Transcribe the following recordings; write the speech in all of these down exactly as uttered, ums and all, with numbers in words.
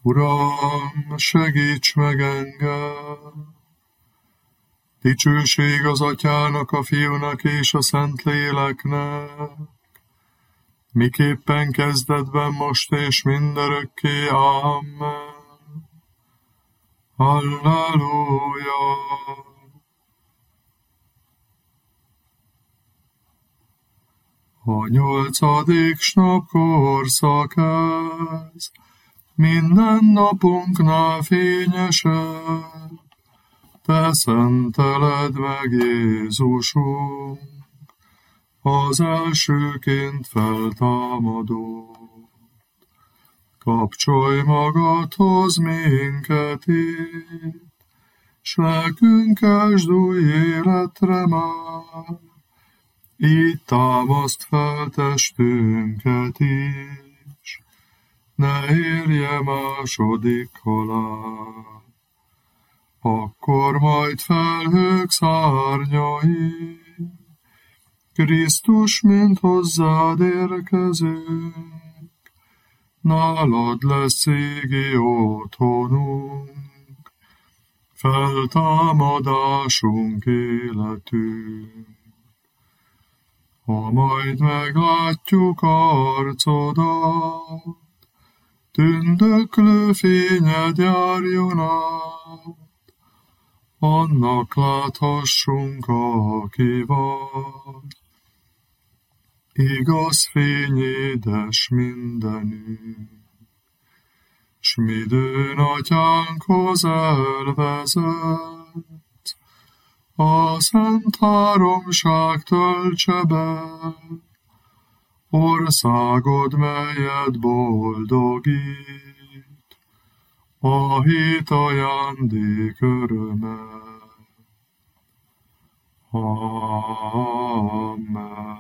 Uram, segíts meg engem! Dicsőség az Atyának, a Fiúnak és a Szentléleknek, miképpen kezdetben, most és mindörökké. Amen. Halleluja! A nyolcadik nap korszak ez, minden napunknál fényesebb, te szenteled meg Jézusunk, az elsőként feltámadó. Kapcsolj magadhoz minket itt, s lelkünk kezd új életre már, így támaszt fel testünket is, ne érje második halál. Akkor majd felhők szárnyai, Krisztus, mint hozzád érkezünk, nálad lesz égi otthonunk, feltámadásunk, életünk. Ha majd meglátjuk arcodat, tündöklő fényed járjon át, annak láthassunk, aki vagy, igaz fény édes mindenünk. S midőn Atyánkhoz elvezet, a Szent Háromság töltse be, országod, melyet boldogít, a hit ajándék öröme. Amen.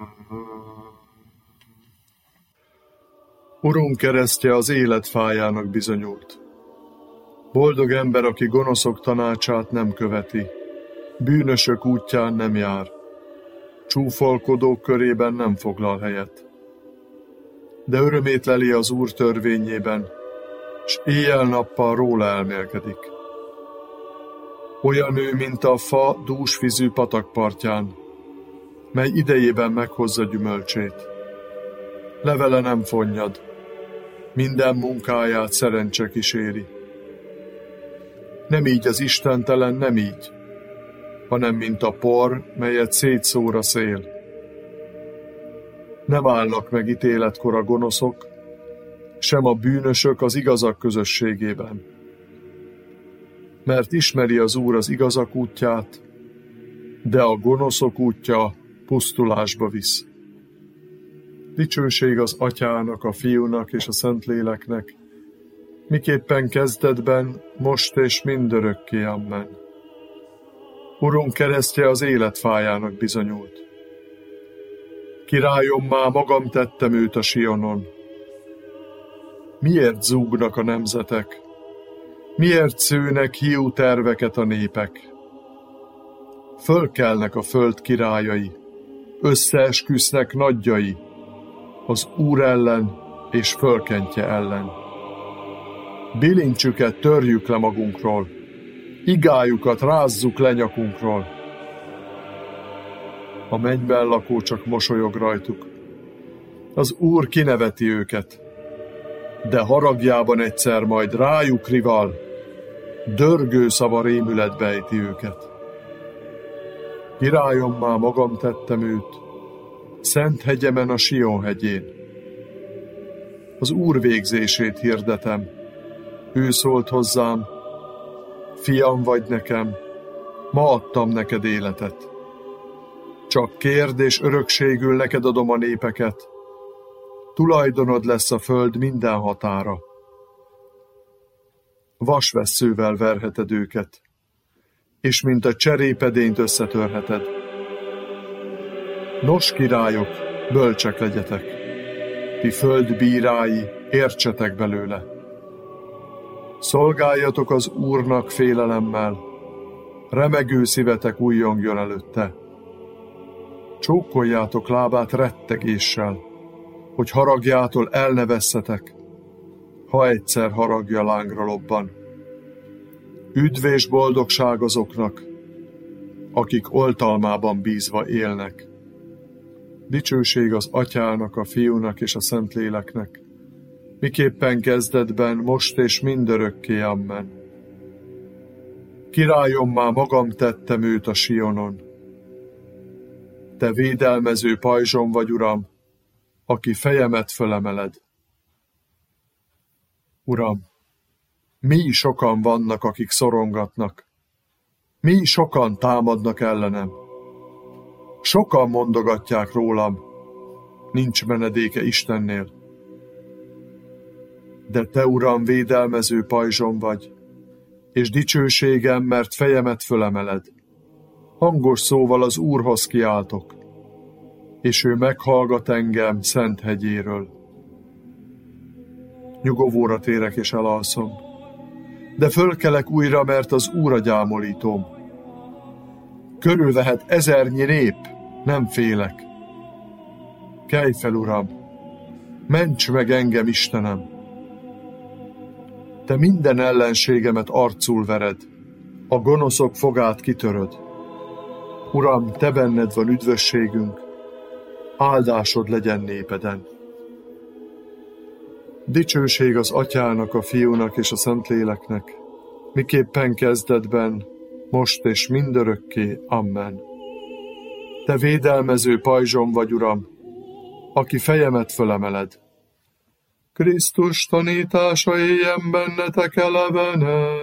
Urunk keresztje az élet fájának bizonyult. Boldog ember, aki gonoszok tanácsát nem követi, bűnösök útján nem jár, csúfolkodók körében nem foglal helyet. De örömét leli az Úr törvényében, s éjjel-nappal róla elmélkedik. Olyan ő, mint a fa dúsvízű patakpartján, mely idejében meghozza gyümölcsét. Levele nem fonnyad, minden munkáját szerencse kíséri. Nem így az istentelen, nem így, hanem mint a por, melyet szétszór a szél. Nem állnak meg ítéletkor a gonoszok, sem a bűnösök az igazak közösségében. Mert ismeri az Úr az igazak útját, de a gonoszok útja pusztulásba visz. Dicsőség az Atyának, a Fiúnak és a Szentléleknek, miképpen kezdetben, most és mindörökké. Amen. Urunk keresztje az élet fájának bizonyult. Királyommá magam tettem őt a Sionon. Miért zúgnak a nemzetek? Miért szőnek hiú terveket a népek? Fölkelnek a föld királyai, összeesküsznek nagyjai, az Úr ellen és fölkentje ellen. Bilincsüket törjük le magunkról, igájukat rázzuk le nyakunkról. A mennyben lakó csak mosolyog rajtuk, az Úr kineveti őket, de haragjában egyszer majd rájuk rival, dörgő szava rémületbe ejti őket. Királyommá magam tettem őt, szent hegyemen, a Sion hegyén. Az Úr végzését hirdetem, ő szólt hozzám, fiam vagy nekem, ma adtam neked életet. Csak kérd, és örökségül neked adom a népeket, tulajdonod lesz a föld minden határa. Vasvesszővel verheted őket, és mint a cserépedényt összetörheted. Nos, királyok, bölcsek legyetek, ti föld bírái, értsetek belőle. Szolgáljatok az Úrnak félelemmel, remegő szívetek újjongjon előtte. Csókoljátok lábát rettegéssel, hogy haragjától el ne vesszetek, ha egyszer haragja lángra lobban. Üdv és boldogság azoknak, akik oltalmában bízva élnek. Dicsőség az Atyának, a Fiúnak és a Szentléleknek, miképpen kezdetben, most és mindörökké, amen. Királyommá magam tettem őt a Sionon. Te védelmező pajzsom vagy, Uram, aki fejemet fölemeled. Uram, mi sokan vannak, akik szorongatnak. Mi sokan támadnak ellenem. Sokan mondogatják rólam, nincs menedéke Istennél. De te, Uram, védelmező pajzsom vagy, és dicsőségem, mert fejemet fölemeled. Hangos szóval az Úrhoz kiáltok, és ő meghallgat engem szent hegyéről. Nyugovóra térek és elalszom, de fölkelek újra, mert az Úr a gyámolítóm. Körülvehet ezernyi nép, nem félek. Kelj fel, Uram, ments meg engem, Istenem! Te minden ellenségemet arcul vered, a gonoszok fogát kitöröd. Uram, te benned van üdvösségünk, áldásod legyen népeden. Dicsőség az Atyának, a Fiúnak és a Szentléleknek, miképpen kezdetben, most és mindörökké, amen. Te védelmező pajzsom vagy, Uram, aki fejemet fölemeled. Krisztus tanítása éljen bennetek elevenen,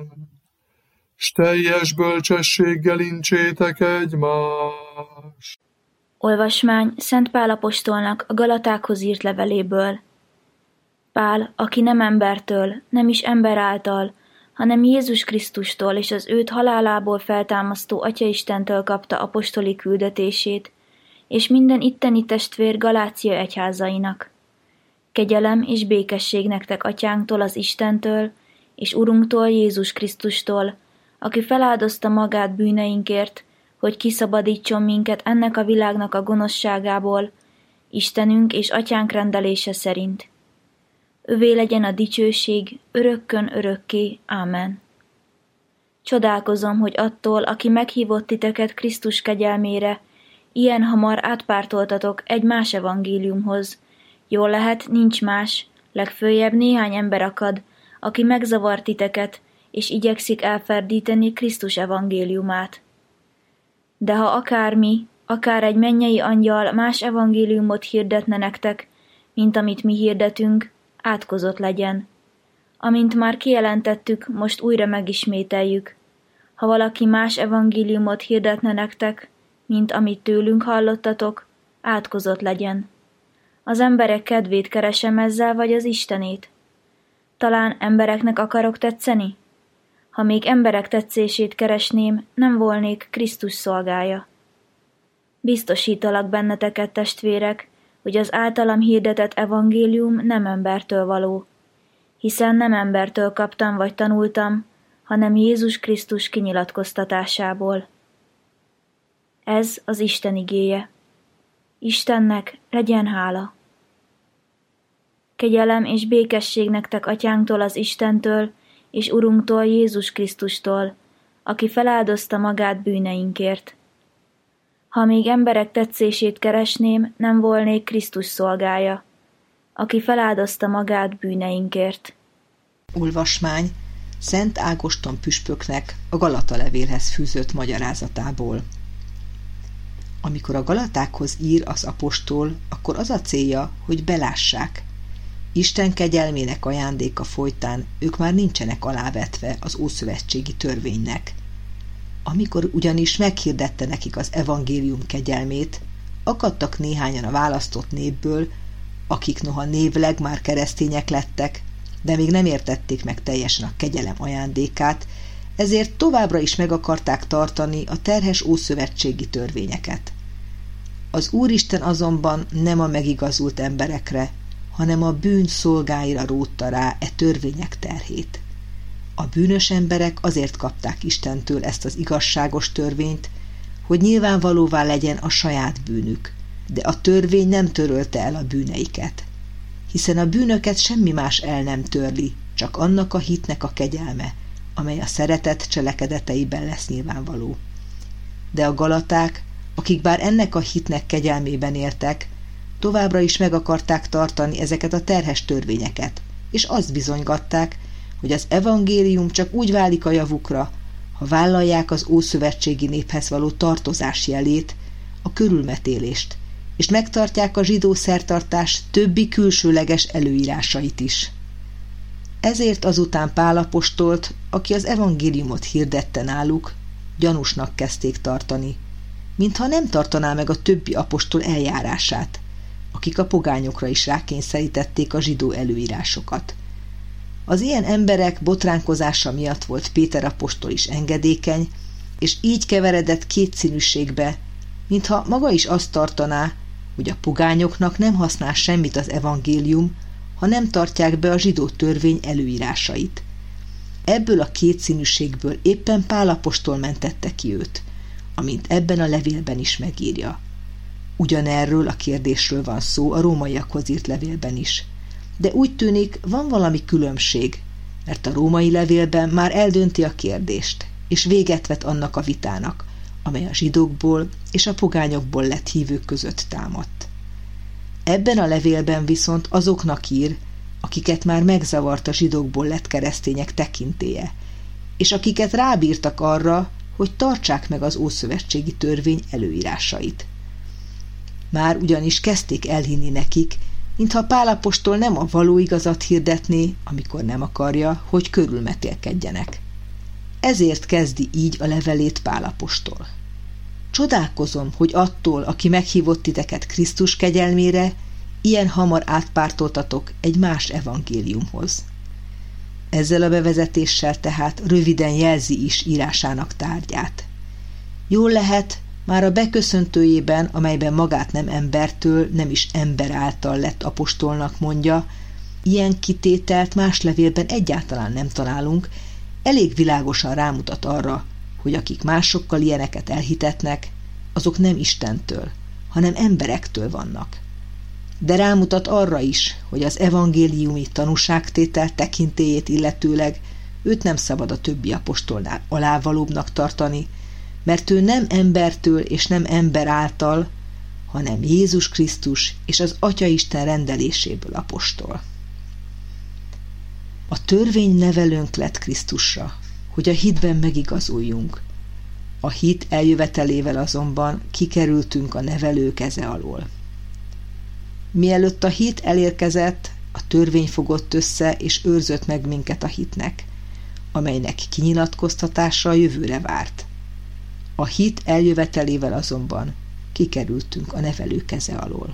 s teljes bölcsességgel incsétek egymást. Olvasmány Szent Pál apostolnak a Galatákhoz írt leveléből. Pál, aki nem embertől, nem is ember által, hanem Jézus Krisztustól és az őt halálából feltámasztó Atyaistentől kapta apostoli küldetését, és minden itteni testvér Galácia egyházainak. Kegyelem és békesség nektek Atyánktól, az Istentől, és Urunktól, Jézus Krisztustól, aki feláldozta magát bűneinkért, hogy kiszabadítson minket ennek a világnak a gonoszságából, Istenünk és Atyánk rendelése szerint. Övé legyen a dicsőség, örökkön örökké, ámen. Csodálkozom, hogy attól, aki meghívott titeket Krisztus kegyelmére, ilyen hamar átpártoltatok egy más evangéliumhoz. Jól lehet, nincs más, legföljebb néhány ember akad, aki megzavar titeket, és igyekszik elferdíteni Krisztus evangéliumát. De ha akár mi, akár egy mennyei angyal más evangéliumot hirdetne nektek, mint amit mi hirdetünk, átkozott legyen. Amint már kijelentettük, most újra megismételjük. Ha valaki más evangéliumot hirdetne nektek, mint amit tőlünk hallottatok, átkozott legyen. Az emberek kedvét keresem ezzel, vagy az Istenét? Talán embereknek akarok tetszeni? Ha még emberek tetszését keresném, nem volnék Krisztus szolgája. Biztosítalak benneteket, testvérek, hogy az általam hirdetett evangélium nem embertől való, hiszen nem embertől kaptam vagy tanultam, hanem Jézus Krisztus kinyilatkoztatásából. Ez az Isten igéje. Istennek legyen hála. Kegyelem és békesség nektek Atyánktól, az Istentől, és Urunktól, Jézus Krisztustól, aki feláldozta magát bűneinkért. Ha még emberek tetszését keresném, nem volnék Krisztus szolgája, aki feláldozta magát bűneinkért. Olvasmány Szent Ágoston püspöknek a Galata levélhez fűzött magyarázatából. Amikor a Galatákhoz ír az apostol, akkor az a célja, hogy belássák. Isten kegyelmének ajándéka folytán ők már nincsenek alávetve az ószövetségi törvénynek. Amikor ugyanis meghirdette nekik az evangélium kegyelmét, akadtak néhányan a választott népből, akik noha névleg már keresztények lettek, de még nem értették meg teljesen a kegyelem ajándékát, ezért továbbra is meg akarták tartani a terhes ószövetségi törvényeket. Az Úristen azonban nem a megigazult emberekre, hanem a bűn szolgáira rótta rá e törvények terhét. A bűnös emberek azért kapták Istentől ezt az igazságos törvényt, hogy nyilvánvalóvá legyen a saját bűnük, de a törvény nem törölte el a bűneiket. hiszen a bűnöket semmi más el nem törli, csak annak a hitnek a kegyelme, amely a szeretet cselekedeteiben lesz nyilvánvaló. De a galaták, akik bár ennek a hitnek kegyelmében éltek, továbbra is meg akarták tartani ezeket a terhes törvényeket, és azt bizonygatták, hogy az evangélium csak úgy válik a javukra, ha vállalják az ószövetségi néphez való tartozás jelét, a körülmetélést, és megtartják a zsidó szertartás többi külsőleges előírásait is. Ezért azután Pál apostolt, aki az evangéliumot hirdette náluk, gyanúsnak kezdték tartani, mintha nem tartaná meg a többi apostol eljárását, akik a pogányokra is rákényszerítették a zsidó előírásokat. Az ilyen emberek botránkozása miatt volt Péter apostol is engedékeny, és így keveredett kétszínűségbe, mintha maga is azt tartaná, hogy a pogányoknak nem használ semmit az evangélium, ha nem tartják be a zsidó törvény előírásait. Ebből a kétszínűségből éppen Pál apostol mentette ki őt, amint ebben a levélben is megírja. Ugyanerről a kérdésről van szó a rómaiakhoz írt levélben is. De úgy tűnik, van valami különbség, mert a római levélben már eldönti a kérdést, és véget vet annak a vitának, amely a zsidókból és a pogányokból lett hívők között támadt. Ebben a levélben viszont azoknak ír, akiket már megzavart a zsidókból lett keresztények tekintélye, és akiket rábírtak arra, hogy tartsák meg az ószövetségi törvény előírásait. Már ugyanis kezdték elhinni nekik, mintha Pál apostol nem a való igazat hirdetné, amikor nem akarja, hogy körülmetélkedjenek. Ezért kezdi így a levelét Pál apostol. Csodálkozom, hogy attól, aki meghívott titeket Krisztus kegyelmére, ilyen hamar átpártoltatok egy más evangéliumhoz. Ezzel a bevezetéssel tehát röviden jelzi is írásának tárgyát. Jól lehet, már a beköszöntőjében, amelyben magát nem embertől, nem is ember által lett apostolnak mondja, ilyen kitételt más levélben egyáltalán nem találunk, elég világosan rámutat arra, hogy akik másokkal ilyeneket elhitetnek, azok nem Istentől, hanem emberektől vannak. De rámutat arra is, hogy az evangéliumi tanúságtétel tekintélyét illetőleg őt nem szabad a többi apostolnál alávalóbbnak tartani, mert ő nem embertől és nem ember által, hanem Jézus Krisztus és az Atyaisten rendeléséből apostol. A törvény nevelőnk lett Krisztusra, hogy a hitben megigazuljunk. A hit eljövetelével azonban kikerültünk a nevelő keze alól. Mielőtt a hit elérkezett, a törvény fogott össze és őrzött meg minket a hitnek, amelynek kinyilatkoztatása a jövőre várt. A hit eljövetelével azonban kikerültünk a nevelő keze alól.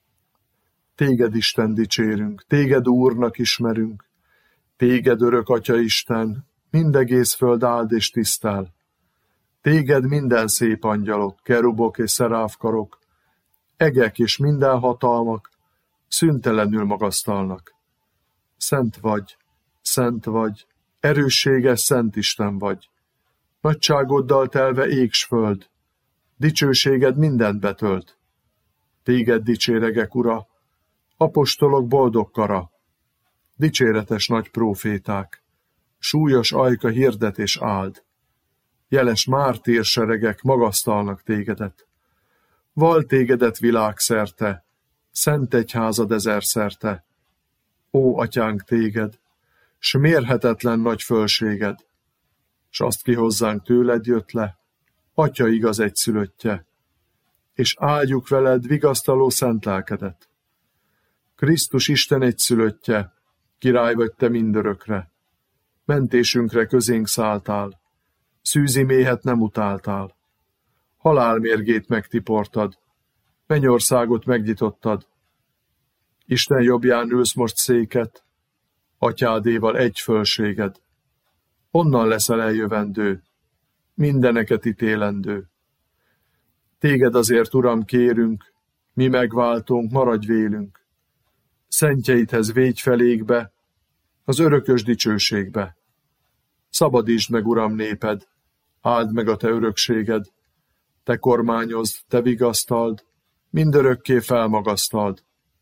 Téged, Isten, dicsérünk, téged Úrnak ismerünk, téged örök Atya Isten, mindegész föld áld és tisztel. Téged minden szép angyalok, kerubok és szeráfkarok, egek és minden hatalmak szüntelenül magasztalnak. Szent vagy, szent vagy, erősséges Szent Isten vagy. Nagyságoddal telve ég s föld, dicsőséged mindent betölt. Téged dicséregek, Ura, apostolok boldog kara, dicséretes nagy próféták, súlyos ajka hirdet és áld. Jeles mártírseregek magasztalnak tégedet. Val tégedet világszerte, szent egyházad ezerszerte. Ó, atyánk, téged, s mérhetetlen nagy fölséged, s azt ki hozzánk tőled jött le, Atya igaz egyszülöttje, és áldjuk veled vigasztaló szent lelkedet. Krisztus Isten egyszülöttje, király vagy te mindörökre, mentésünkre közénk szálltál, szűzi méhet nem utáltál, halálmérgét megtiportad, mennyországot megnyitottad, Isten jobbján ülsz most széket, atyádéval egy fölséged, onnan leszel eljövendő, mindeneket ítélendő. Téged azért, Uram, kérünk, mi megváltunk, maradj vélünk. Szentjeidhez védj felékbe, az örökös dicsőségbe. Szabadítsd meg, Uram, néped, áld meg a te örökséged, te kormányozd, te vigasztald, mindörökké felmagasztald.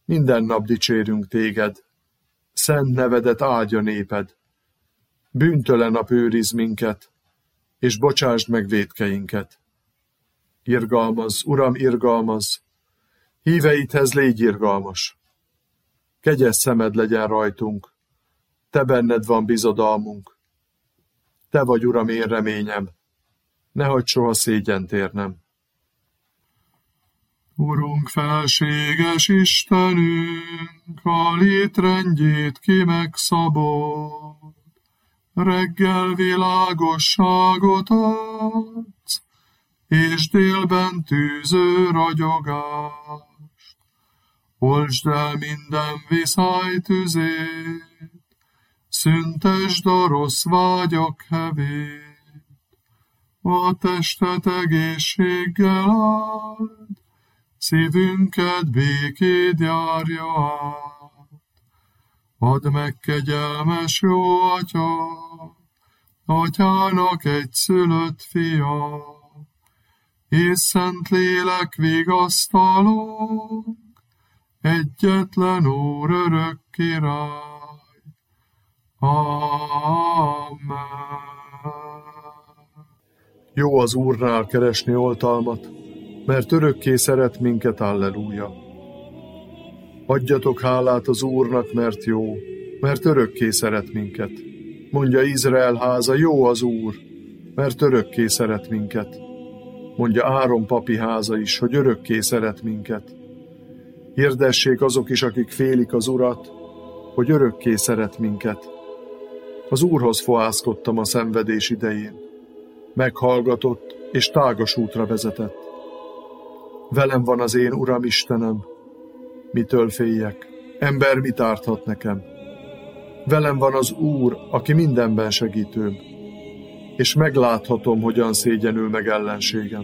Minden nap dicsérünk téged, szent nevedet áldja néped. Bűntelen nap őriz minket, és bocsásd meg vétkeinket. Irgalmazz, Uram, irgalmazz, híveidhez légy irgalmas. Kegyes szemed legyen rajtunk, te benned van bizodalmunk. Te vagy, Uram, én reményem, ne hagyd soha szégyent érnem. Urunk, felséges Istenünk, a létrendjét ki megszabod, reggel világosságot adsz, és délben tűző ragyogást. Oltsd el minden viszály tüzét, szüntesd a rossz vágyak hevét. A testet egészséggel áld, szívünket békéd járja át. Add meg, kegyelmes jó Atya, Atyának egyszülött fia, és szent lélek vigasztalók, egyetlen Úr örök király. Amen. Jó az Úrnál keresni oltalmat, mert örökké szeret minket, alleluja. Adjatok hálát az Úrnak, mert jó, mert örökké szeret minket. Mondja Izrael háza, jó az Úr, mert örökké szeret minket. Mondja Áron papi háza is, hogy örökké szeret minket. Hirdessék azok is, akik félik az Urat, hogy örökké szeret minket. Az Úrhoz fohászkodtam a szenvedés idején. Meghallgatott, és tágas útra vezetett. Velem van az én Uram Istenem, mitől féljek? Ember mit árthat nekem? Velem van az Úr, aki mindenben segítőm, és megláthatom, hogyan szégyenül meg ellenségem.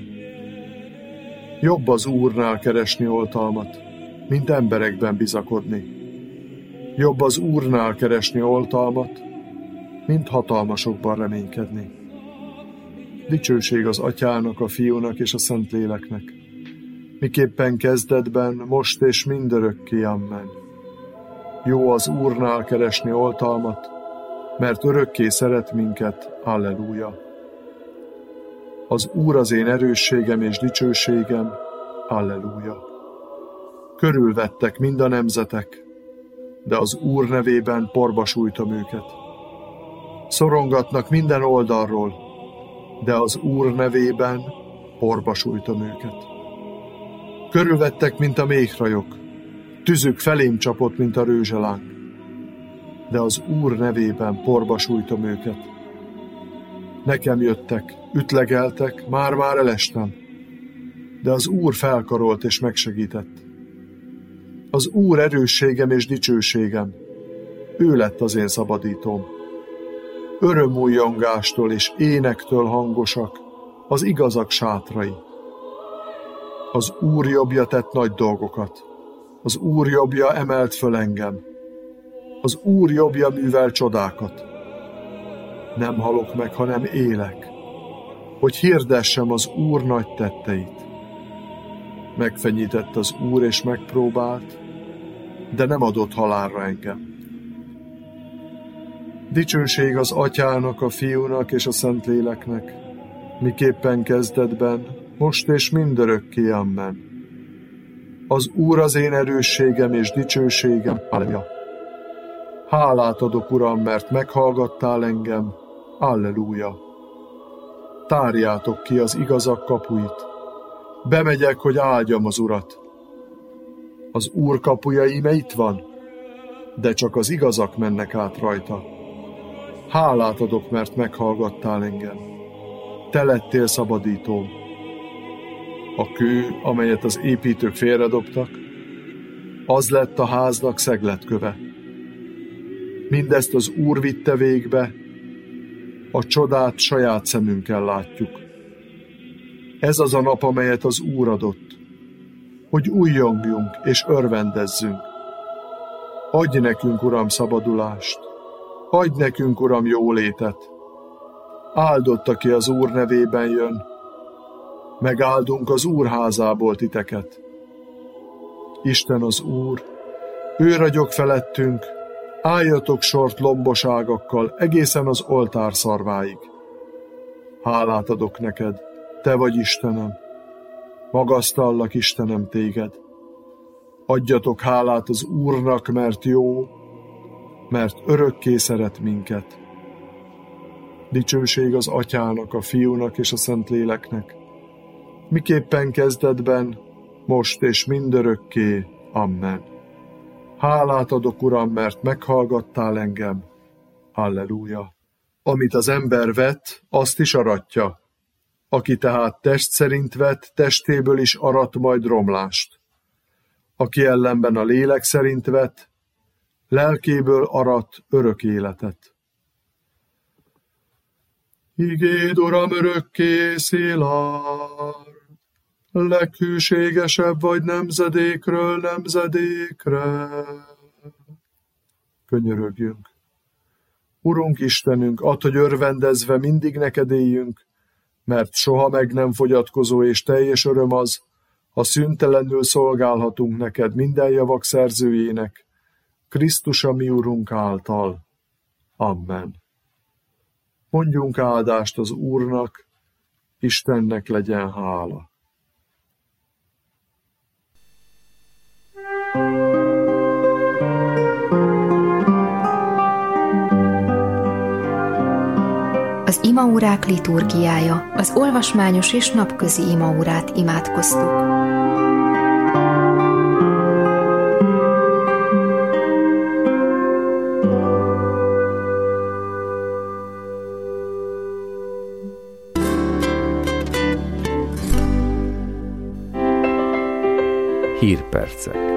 Jobb az Úrnál keresni oltalmat, mint emberekben bizakodni. Jobb az Úrnál keresni oltalmat, mint hatalmasokban reménykedni. Dicsőség az Atyának, a Fiúnak és a Szentléleknek, miképpen kezdetben, most és mindörökké, amen. Jó az Úrnál keresni oltalmat, mert örökké szeret minket, alleluja. Az Úr az én erősségem és dicsőségem, alleluja. Körülvettek mind a nemzetek, de az Úr nevében porba sújtom őket. Szorongatnak minden oldalról, de az Úr nevében porba sújtom őket. Körülvettek, mint a méhrajok, tüzük felém csapott, mint a rőzselánk, de az Úr nevében porba sújtom őket. Nekem jöttek, ütlegeltek, már-már elestem, de az Úr felkarolt és megsegített. Az Úr erősségem és dicsőségem, ő lett az én szabadítóm. Örömújjongástól és énektől hangosak az igazak sátrai. Az Úr jobbja tett nagy dolgokat, az Úr jobbja emelt föl engem, az Úr jobbja művel csodákat. Nem halok meg, hanem élek, hogy hirdessem az Úr nagy tetteit. Megfenyített az Úr és megpróbált, de nem adott halálra engem. Dicsőség az Atyának, a Fiúnak és a Szentléleknek, miképpen kezdetben, most és mindörökké, amen. Az Úr az én erősségem és dicsőségem, alleluja. Hálát adok, Uram, mert meghallgattál engem, alleluja. Tárjátok ki az igazak kapuit, bemegyek, hogy áldjam az Urat. Az Úr kapuja íme itt van, de csak az igazak mennek át rajta. Hálát adok, mert meghallgattál engem. Te lettél szabadítóm. A kő, amelyet az építők félredobtak, az lett a háznak szegletköve. Mindezt az Úr vitte végbe, a csodát saját szemünkkel látjuk. Ez az a nap, amelyet az Úr adott, hogy újjongjunk és örvendezzünk. Adj nekünk, Uram, szabadulást, adj nekünk, Uram, jólétet. Áldott, aki az Úr nevében jön, megáldunk az Úr házából titeket. Isten az Úr, Ő ragyog felettünk, álljatok sort lomboságakkal egészen az oltár szarváig. Hálát adok neked, te vagy Istenem, magasztallak Istenem téged. Adjatok hálát az Úrnak, mert jó, mert örökké szeret minket. Dicsőség az Atyának, a Fiúnak és a Szentléleknek, miképpen kezdetben, most és mindörökké. Amen. Hálát adok, Uram, mert meghallgattál engem. Halleluja. Amit az ember vet, azt is aratja. Aki tehát test szerint vet, testéből is arat majd romlást. Aki ellenben a lélek szerint vet, lelkéből arat örök életet. Igéd, Uram, örökké szilárd, leghűségesebb vagy nemzedékről nemzedékre. Könyörögjünk. Urunk Istenünk, add, hogy örvendezve mindig neked éljünk, mert soha meg nem fogyatkozó és teljes öröm az, ha szüntelenül szolgálhatunk neked minden javak szerzőjének, Krisztus a mi Urunk által. Amen. Mondjunk áldást az Úrnak, Istennek legyen hála. Az imaórák liturgiája, az olvasmányos és napközi imaórát imádkoztuk. Hírpercek.